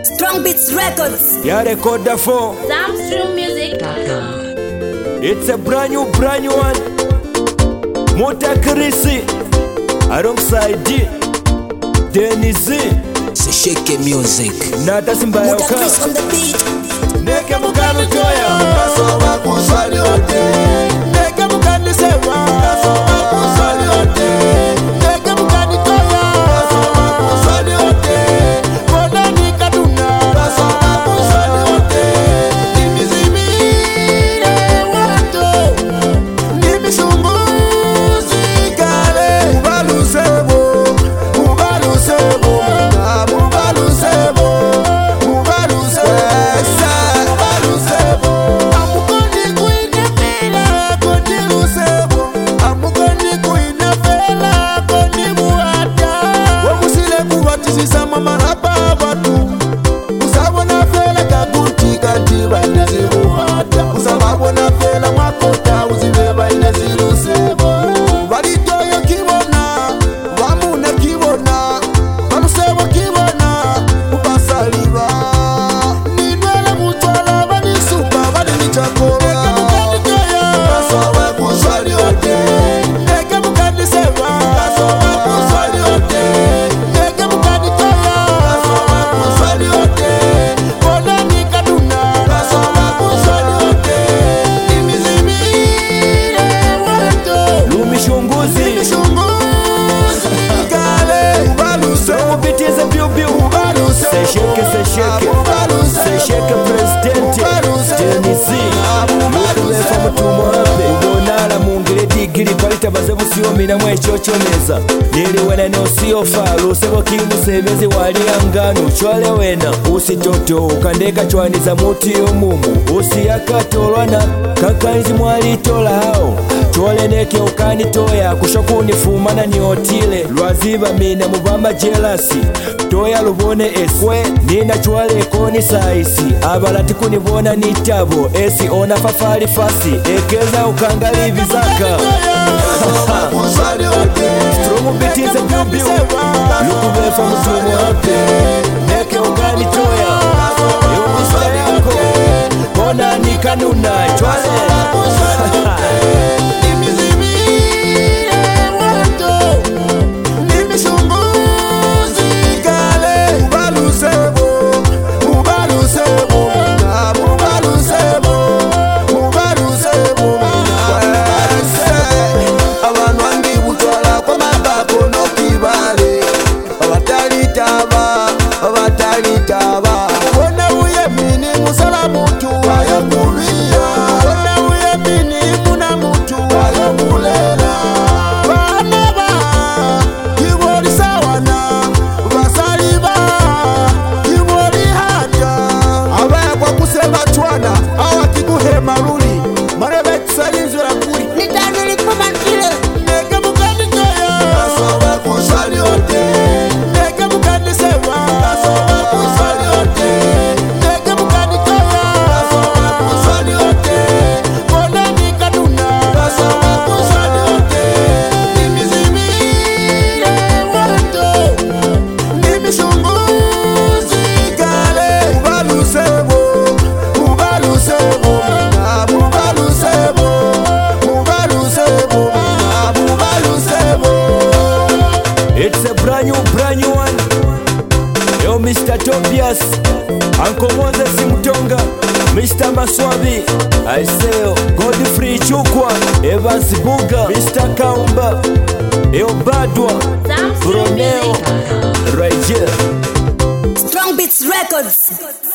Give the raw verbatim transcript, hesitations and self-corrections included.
Strong Beats Records. Yeah, record the four. Samstream Music dot com. It's a brand new, brand new one. Mota Krisi alongside D Dennis. C'est Shake Music. Nata Simba Mota Yoka Chris on the beat. Neke mukanu toya Kasoba kuswali ote Neke mukani sewa Kasoba kuswali ote Neke mukani toya Kasoba kuswali ote Kona ni kaduna Kasoba kuswali ote Nimizimire wato Nimishunguzi kale Mubalu sebo Mubalu sebo Mubalu sebo Mubalu sebo Mina mwechochomeza Nili wena ne usiofa Lusebo kimusebezi wali angano Chwale wena usitoto Ukandeka chwani za muti umumu Usiyakatolwana Kakanzi mwali tola hao Chwale neke ukanitoya Kushokuni fumana ni otile Lwaziba mina mubamba jelasi Toya lubone eswe Nina chwale koni saisi Abalati kunibona nitabo Esi ona fafali fasi Ekeza ukangali vizaka Strong Beats is a beauty. Look away from the tumo happy. Neke ungani toya Yo mista yako Kona ni kanuna Chwale Mister Tobias, Uncle Moses Mtonga, Mister Maswabi, Aiseo, Godfrey Chukwa, Evans Buga, Mister Kaumba, Eobadwa, Bruneo, Rajer. Strong Beats Records.